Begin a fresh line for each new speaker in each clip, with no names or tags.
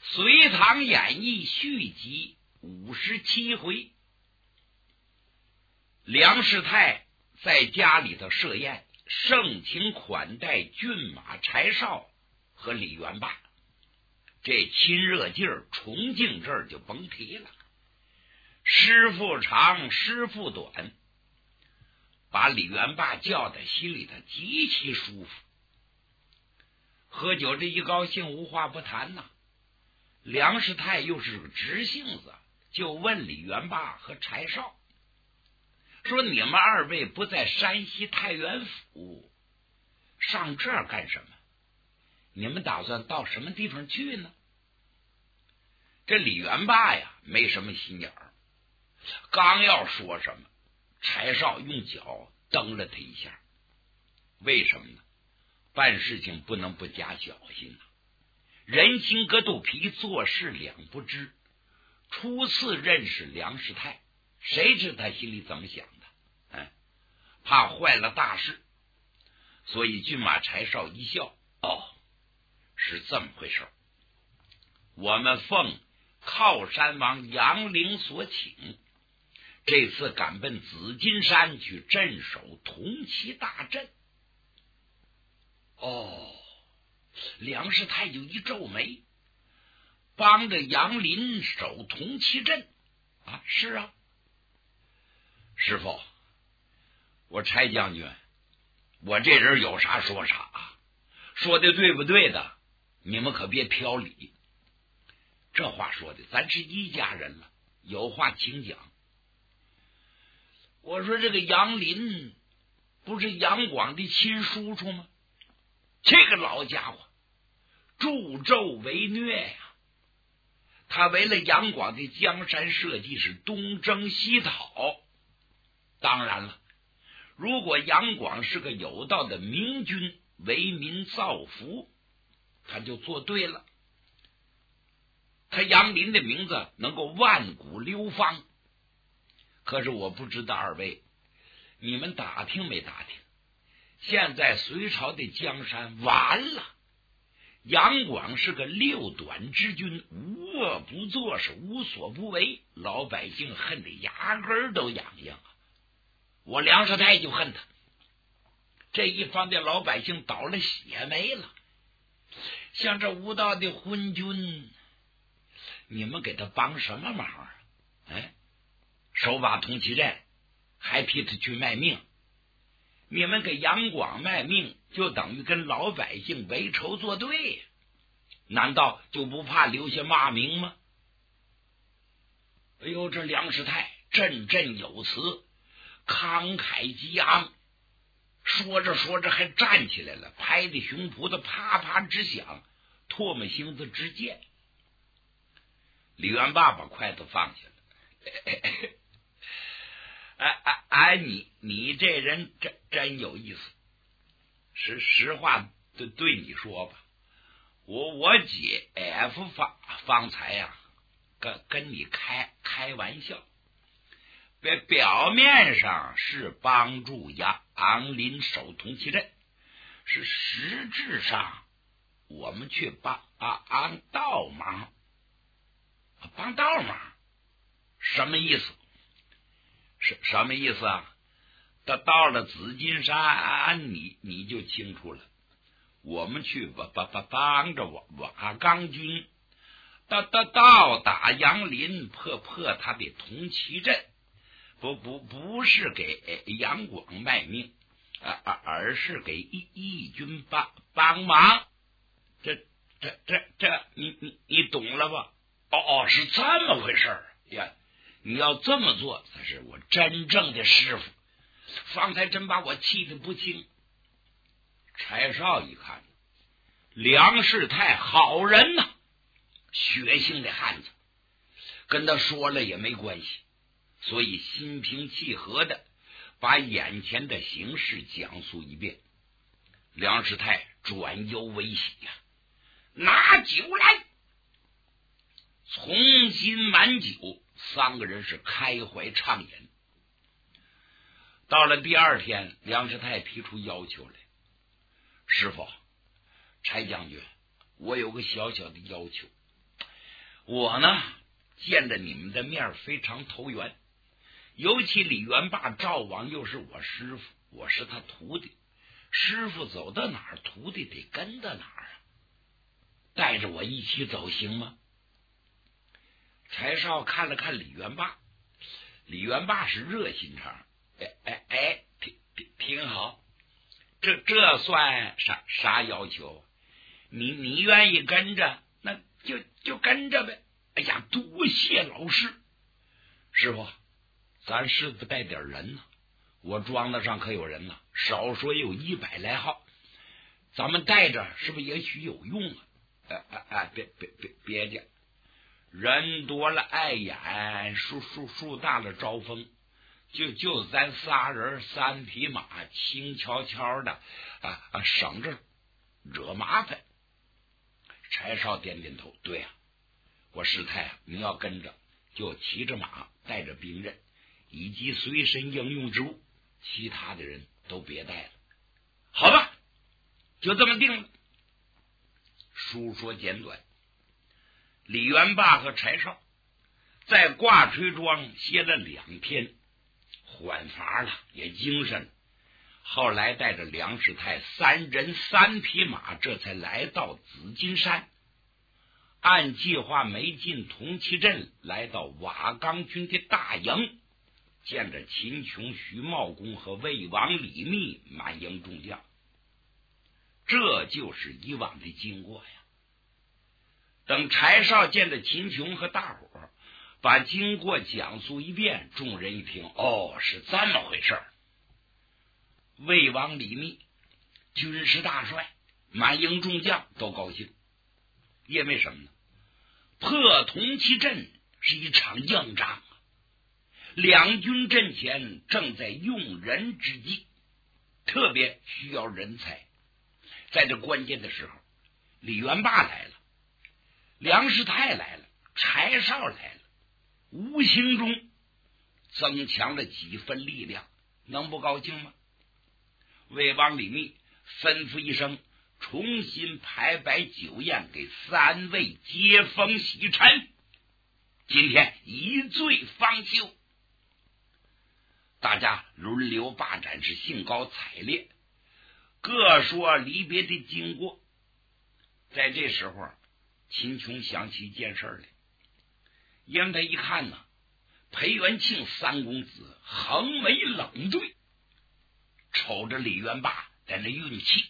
隋唐演义续集57回。梁世泰在家里头设宴，盛情款待骏马柴少和李元霸，这亲热劲儿，崇敬这儿就甭提了。师傅长，师傅短，把李元霸叫在心里头极其舒服。喝酒这一高兴，无话不谈呐。梁世泰又是个直性子，就问李元霸和柴少说：“你们二位不在山西太原府，上这儿干什么？你们打算到什么地方去呢？”这李元霸呀，没什么心眼儿，刚要说什么，柴少用脚蹬了他一下。为什么呢？办事情不能不加小心呐。人心隔肚皮，做事两不知。初次认识梁世泰，谁知他心里怎么想的？怕坏了大事。所以骏马柴少一笑：“哦，是这么回事。我们奉靠山王杨凌所请，这次赶奔紫金山去镇守铜旗大阵。”哦，梁世泰就一皱眉，帮着杨林守铜旗阵啊？是啊，师傅，我柴将军，我这人有啥说啥啊，说的对不对的，你们可别挑理。这话说的，咱是一家人了，有话请讲。我说这个杨林不是杨广的亲叔叔吗？这个老家伙助纣为虐呀！他为了杨广的江山社稷是东征西讨。当然了，如果杨广是个有道的明君，为民造福，他就做对了。他杨林的名字能够万古流芳。可是我不知道二位你们打听没打听，现在隋朝的江山完了，杨广是个六短之君，无恶不作，是无所不为，老百姓恨得牙根都痒痒啊！我梁世泰就恨他，这一方的老百姓倒了血霉了。像这无道的昏君，你们给他帮什么忙啊？手把铜旗阵，还替他去卖命。你们给杨广卖命，就等于跟老百姓为仇作对，难道就不怕留下骂名吗？哎呦，这梁世泰振振有词，慷慨激昂，说着说着还站起来了，拍的胸脯的啪啪直响，唾沫星子直溅。李元霸把筷子放下了。你这人真有意思。实话对你说吧，我姐夫方才呀，跟你开玩笑，表面上是帮助杨林守铜旗阵，是实质上我们去帮倒忙。帮倒忙什么意思？什么意思啊？到了紫金山，你就清楚了。我们去帮着瓦岗军，到打杨林，破他的铜旗阵，不是给杨广卖命，而是给义军帮忙。这你懂了吧？哦，是这么回事呀！你要这么做才是我真正的师傅。方才真把我气得不轻。柴少一看，梁世泰好人呐，血性的汉子，跟他说了也没关系，所以心平气和的把眼前的形势讲述一遍。梁世泰转忧为喜呀，拿酒来，从新满酒，三个人是开怀畅饮。到了第二天，梁世泰提出要求来：“师傅，柴将军，我有个小小的要求， 我呢见着你们的面非常投缘，尤其李元霸赵王又是我师傅，我是他徒弟，师傅走到哪儿，徒弟得跟到哪儿啊，带着我一起走行吗？柴少看了看李元霸，李元霸是热心肠，挺好，这算啥要求？你愿意跟着，那就跟着呗。哎呀，多谢老师，师傅，咱师傅带点人呢，我庄子上可有人呢，少说有100来号，咱们带着是不是也许有用啊？别介，人多了碍眼，树大了招风，就咱仨人3匹马，轻悄悄的省着惹麻烦。柴少点点头，对啊，我师太你要跟着，就骑着马，带着兵刃以及随身应用之物，其他的人都别带了。好吧，就这么定了。书说简短，李元霸和柴少在挂锤庄歇了2天，缓乏了，也精神了。后来带着梁世泰3人3匹马，这才来到紫金山，按计划没进铜旗镇，来到瓦岗军的大营，见着秦琼、徐茂公和魏王李密满营众将。这就是以往的经过呀。等柴少见着秦琼和大伙把经过讲述一遍，众人一听，哦，是这么回事。魏王李密军师大帅，满营众将都高兴，因为什么呢？破铜旗镇是一场硬仗啊，两军阵前正在用人之际，特别需要人才。在这关键的时候，李元霸来了，梁世泰来了，柴少来了，无形中增强了几分力量，能不高兴吗？魏王李密吩咐一声，重新排摆酒宴，给3位接风洗尘，今天一醉方休。大家轮流霸占，是兴高采烈，各说离别的经过。在这时候，秦琼想起一件事来，因为他一看呢，裴元庆3公子横眉冷对，瞅着李元霸在那运气，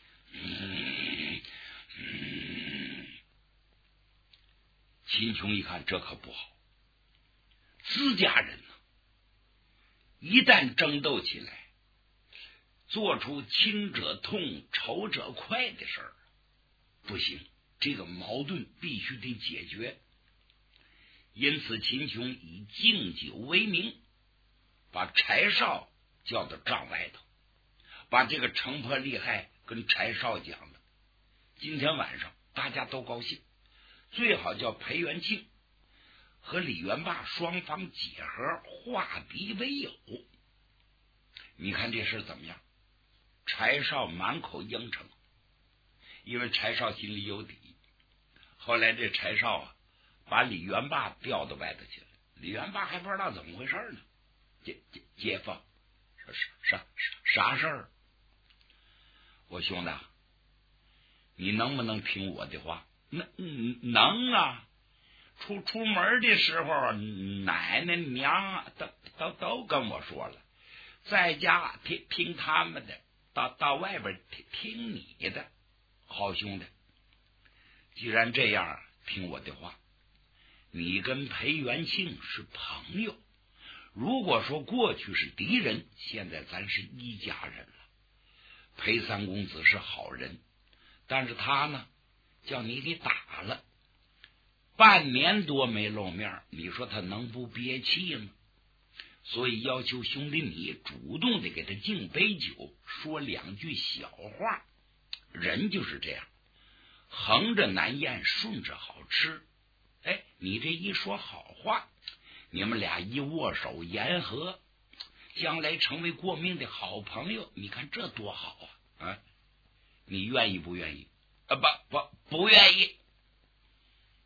秦琼一看这可不好，自家人呢，一旦争斗起来，做出亲者痛仇者快的事儿，不行，这个矛盾必须得解决。因此秦琼以敬酒为名，把柴少叫到帐外头，把这个城破利害跟柴少讲了。今天晚上大家都高兴，最好叫裴元庆和李元霸双方结合，化敌为友。你看这事怎么样？柴少满口应承，因为柴少心里有底。后来这柴少把李元霸调到外头去了，李元霸还不知道怎么回事呢。街坊啥事儿？我兄弟，你能不能听我的话？能啊。出门的时候，奶奶娘都跟我说了，在家听他们的，到外边听你的。好兄弟，既然这样，听我的话，你跟裴元庆是朋友，如果说过去是敌人，现在咱是一家人了。裴3公子是好人，但是他呢叫你给打了，半年多没露面，你说他能不憋气吗？所以要求兄弟你主动的给他敬杯酒，说2句小话。人就是这样，横着难咽，顺着好吃。哎，你这一说好话，你们俩一握手言和，将来成为过命的好朋友，你看这多好啊！你愿意不愿意？不愿意。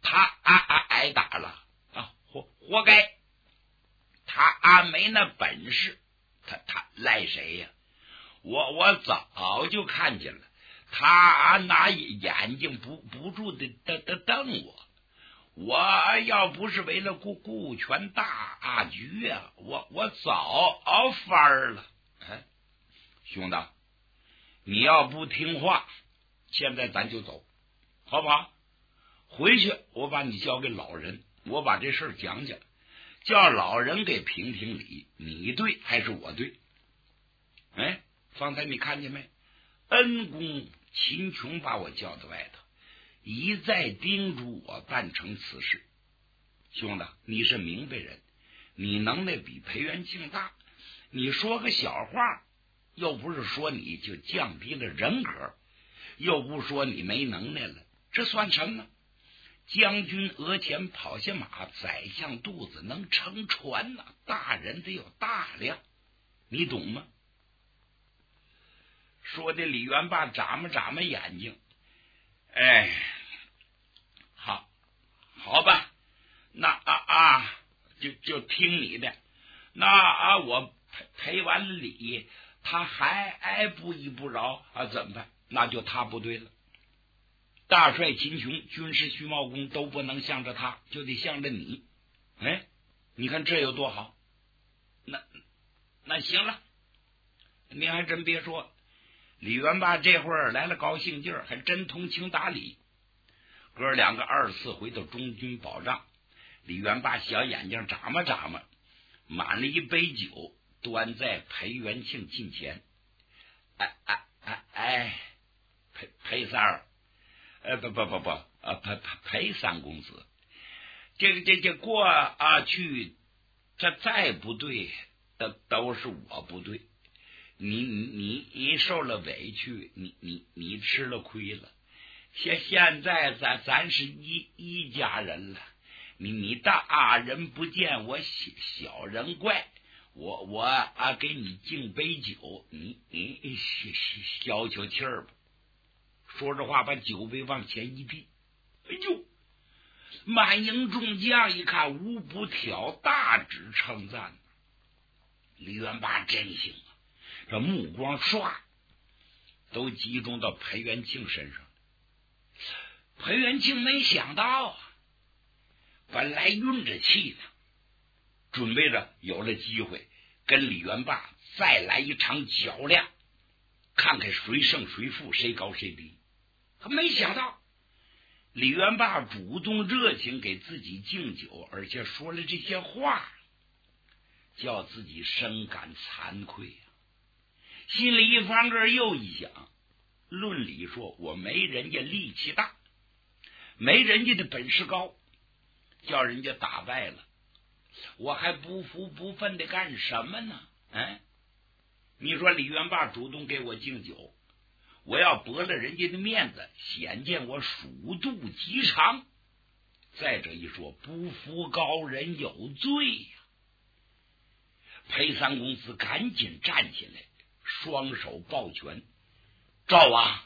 他挨打了啊，活该。他没那本事，他赖谁呀？我早就看见了，他拿眼睛不住的瞪我。我要不是为了顾全大局啊，我早翻了。兄弟，你要不听话，现在咱就走，好不好？回去我把你交给老人，我把这事讲讲，叫老人给评评理，你对还是我对？方才你看见没？恩公秦琼把我叫到外头，一再叮嘱我办成此事。兄弟，你是明白人，你能耐比裴元庆大，你说个小话，又不是说你就降低了人格，又不说你没能耐了，这算什么？将军额前跑下马，宰相肚子能撑船呐，大人得有大量，你懂吗？说的李元霸眨巴眼睛，好吧，那就听你的。那我赔完了礼，他还不依不饶怎么办？那就他不对了。大帅秦琼、军师徐茂公都不能向着他，就得向着你。你看这有多好？那行了，你还真别说，李元霸这会儿来了高兴劲儿，还真通情达理。哥两个24回到中军保障，李元霸小眼睛眨巴，满了一杯酒，端在裴元庆近前。裴三儿，裴三公子，这过去，这再不对，都是我不对。你受了委屈，你吃了亏了。现在咱是一家人了，你大人不见我小人怪，我给你敬杯酒，你消气儿吧。说着话，把酒杯往前一递，满营众将一看，无不挑大指称赞。李元霸真行啊，这目光唰都集中到裴元庆身上。裴元庆没想到本来运着气呢，准备着有了机会跟李元霸再来一场较量，看看谁胜谁负，谁高谁低。他没想到李元霸主动热情给自己敬酒，而且说了这些话，叫自己深感惭愧心里一翻个又一想，论理说我没人家力气大，没人家的本事高，叫人家打败了，我还不服不忿的干什么呢？你说李元霸主动给我敬酒，我要驳了人家的面子，显见我鼠肚极长。再者一说，不服高人有罪呀。裴三公子赶紧站起来，双手抱拳：赵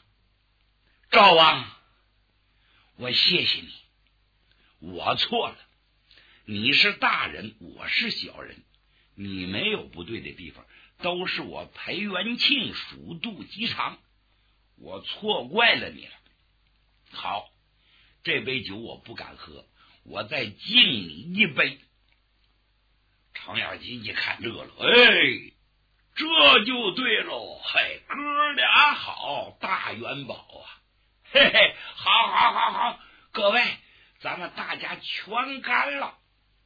王，我谢谢你，我错了。你是大人，我是小人，你没有不对的地方，都是我裴元庆鼠肚极长，我错怪了你了。好，这杯酒我不敢喝，我再敬你一杯。程咬金一看乐了，这就对喽，哥俩好，大元宝啊，好，各位，咱们大家全干了。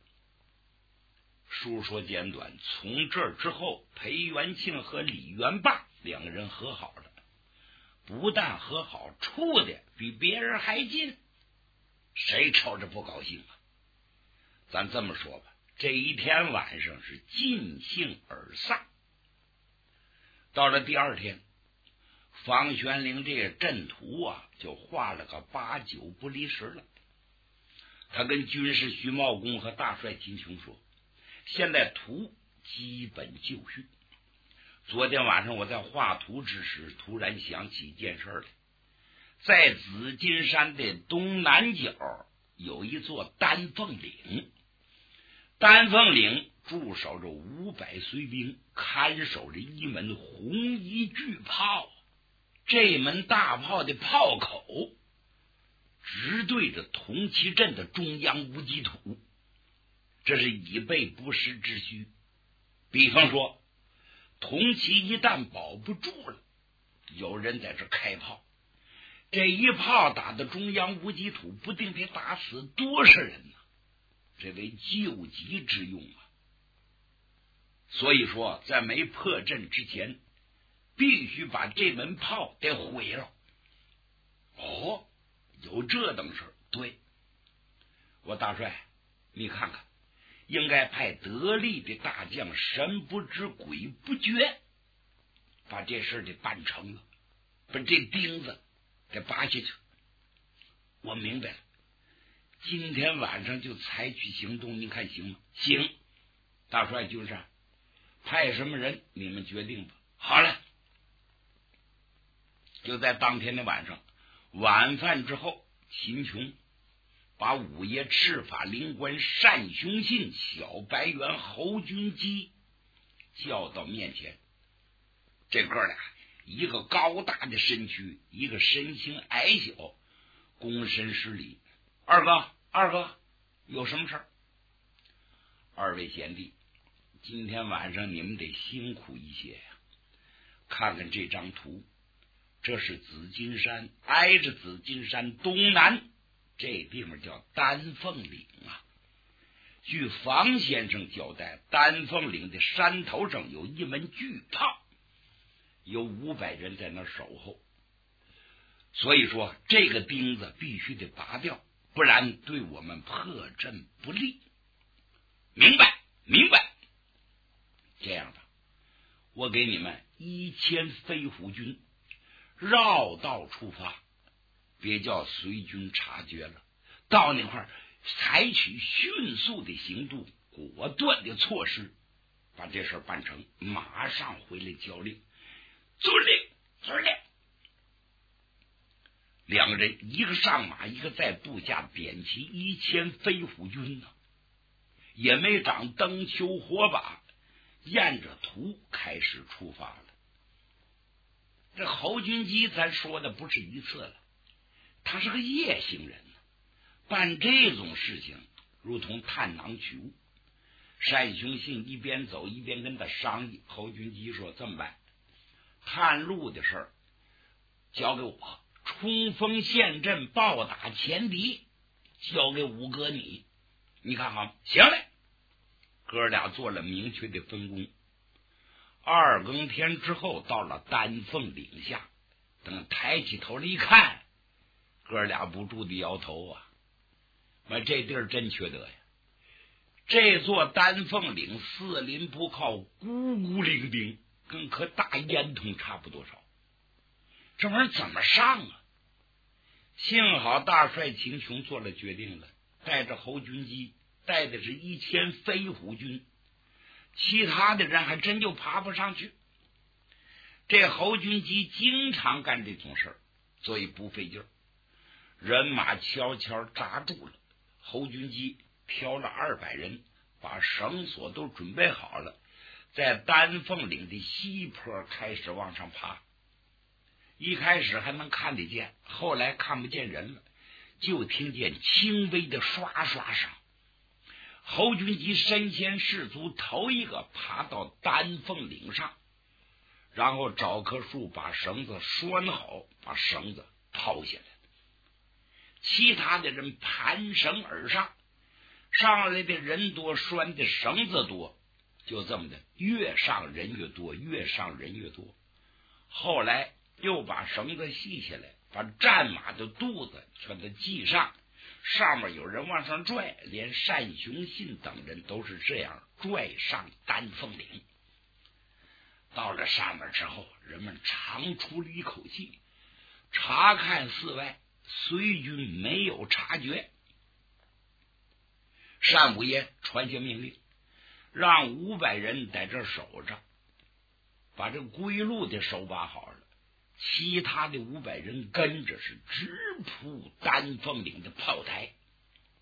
书说简短，从这之后，裴元庆和李元霸两个人和好了，不但和好，处的比别人还近，谁瞅着不高兴啊？咱这么说吧，这一天晚上是尽兴而散。到了第二天，房玄龄这个阵图就画了个8、9不离10了。他跟军师徐茂公和大帅秦琼说，现在图基本就绪。昨天晚上我在画图之时，突然想起一件事来，在紫金山的东南角有一座丹凤岭，丹凤岭驻守着500随兵，看守着一门红衣巨炮。这门大炮的炮口直对着铜旗镇的中央无机土，这是以备不时之需。比方说，铜旗一旦保不住了，有人在这开炮，这一炮打到中央无机土，不定得打死多少人呢？这为救急之用啊！所以说，在没破阵之前，必须把这门炮得毁了。哦，有这等事？对，我大帅，你看看，应该派得力的大将神不知鬼不觉，把这事得办成了，把这钉子给拔下去。我明白了，今天晚上就采取行动，你看行吗？行，大帅军上派什么人你们决定吧。好了，就在当天的晚上，晚饭之后，秦琼把五爷赤法灵官单雄信、小白猿侯君基叫到面前。这哥俩一个高大的身躯，一个身形矮小，躬身施礼。二哥，有什么事儿？二位贤弟，今天晚上你们得辛苦一些呀。看看这张图，这是紫金山，挨着紫金山东南，这地方叫丹凤岭啊。据房先生交代，丹凤岭的山头上有一门巨炮，有500人在那守候。所以说，这个钉子必须得拔掉，不然对我们破阵不利。明白。这样吧，我给你们1000飞虎军，绕道出发，别叫随军察觉了。到那块儿，采取迅速的行动，果断的措施，把这事办成，马上回来交令。遵令。两个人一个上马，一个在部下，点齐1000飞虎军呢，也没长灯球火把，沿着图开始出发了。这侯君基咱说的不是一次了，他是个夜行人，办这种事情如同探囊取物。单雄信一边走一边跟他商议。侯君基说，这么办，探路的事儿交给我，冲锋陷阵暴打前敌交给五哥你看好吗？行嘞。哥俩做了明确的分工。2更天之后，到了丹凤岭下，等抬起头来一看，哥俩不住的摇头啊，这地儿真缺德呀！这座丹凤岭四邻不靠，孤孤零零，跟颗大烟筒差不多少，这玩意儿怎么上啊？幸好大帅秦琼做了决定了，带着侯君基，带的是1000飞虎军，其他的人还真就爬不上去。这侯君基经常干这种事儿，所以不费劲儿。人马悄悄扎住了，侯君基挑了200人，把绳索都准备好了，在丹凤岭的西坡开始往上爬。一开始还能看得见，后来看不见人了，就听见轻微的刷刷声。侯君基身先士卒，头一个爬到丹凤岭上，然后找棵树把绳子拴好，把绳子抛下来。其他的人盘绳而上，上来的人多，拴的绳子多，就这么的，越上人越多，越上人越多。后来又把绳子系下来，把战马的肚子全都系上，上面有人往上拽，连单雄信等人都是这样拽上丹凤岭。到了上面之后，人们长出了一口气，查看四外，随军没有察觉。单五爷传下命令，让500人在这守着，把这归路的手把好了，其他的500人跟着是直扑丹凤岭的炮台。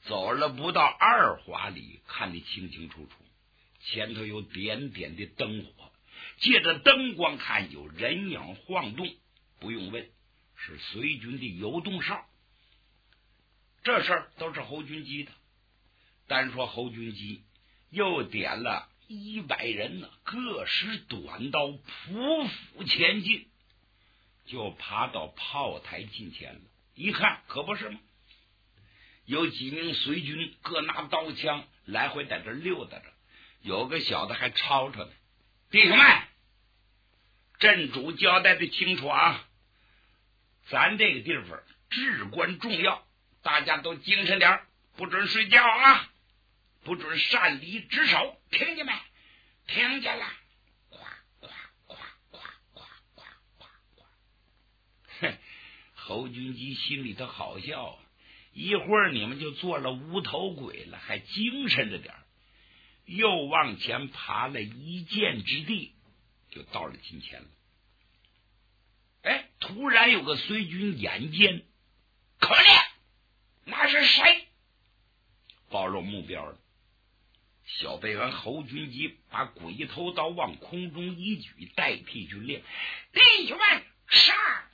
走了不到2华里，看得清清楚楚，前头有点点的灯火，借着灯光看有人影晃动，不用问，是随军的游动哨。这事儿都是侯军基的。单说侯军基又点了100人呢，各使短刀，匍匐前进，就爬到炮台近前了。一看可不是吗？有几名随军各拿刀枪来回在这溜达着，有个小的还吵吵呢。弟兄们，镇主交代的清楚啊，咱这个地方至关重要，大家都精神点，不准睡觉啊，不准擅离职守，听见没？听见了。呱呱呱呱呱呱呱呱。哼，侯军基心里头好笑啊，一会儿你们就做了无头鬼了，还精神着点，又往前爬了1箭之地，就到了近前了。哎，突然有个随军眼尖，可怜，那是谁？暴露目标了。小队员侯军基把鬼头刀往空中一举，代替军令，弟兄们上！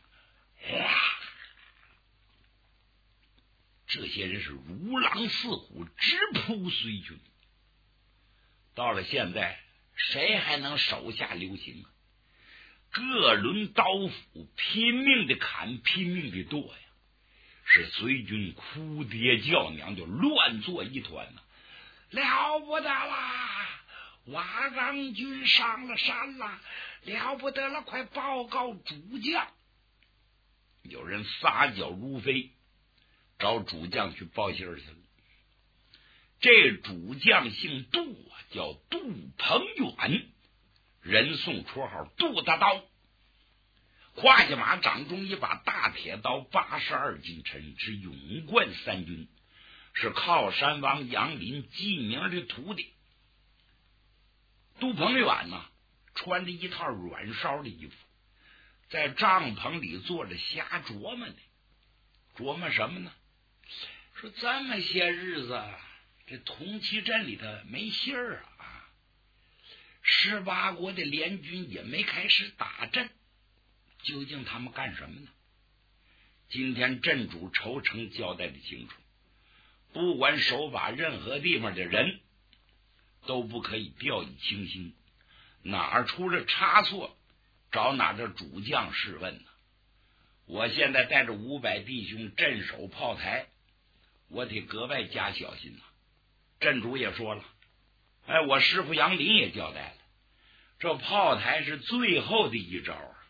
这些人是如狼似虎，直扑随军。到了现在，谁还能手下留情啊？各轮刀斧拼命的砍，拼命的剁呀，是随军哭爹叫娘，就乱作一团呢。了不得啦！瓦岗军上了山了，了不得了！快报告主将！有人撒脚如飞，找主将去报信去了。这主将姓杜啊，叫杜鹏远，人送绰号杜大刀。胯下马掌中一把大铁刀，82斤沉，是勇冠3军，是靠山王杨林记名的徒弟。杜鹏远呢，穿着一套软烧的衣服，在帐篷里坐着瞎琢磨呢。琢磨什么呢？说这么些日子，这铜旗镇里头没信儿啊，18国的联军也没开始打阵，究竟他们干什么呢？今天镇主抽成交代的清楚，不管守把任何地方的人都不可以掉以轻心，哪儿出了差错，找哪的主将试问呢？我现在带着500弟兄镇守炮台，我得格外加小心呐。镇主也说了，哎，我师傅杨林也交代了，这炮台是最后的一招啊，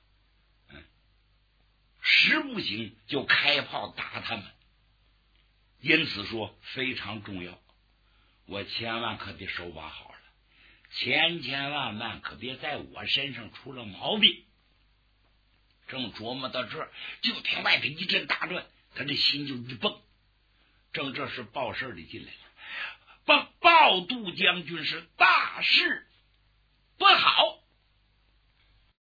实不行就开炮打他们。因此说非常重要，我千万可得手把好了，千万可别在我身上出了毛病。正琢磨到这儿，就听外头一阵大乱，他这心就一蹦。正这时报事的进来了，报杜将军是大事不好。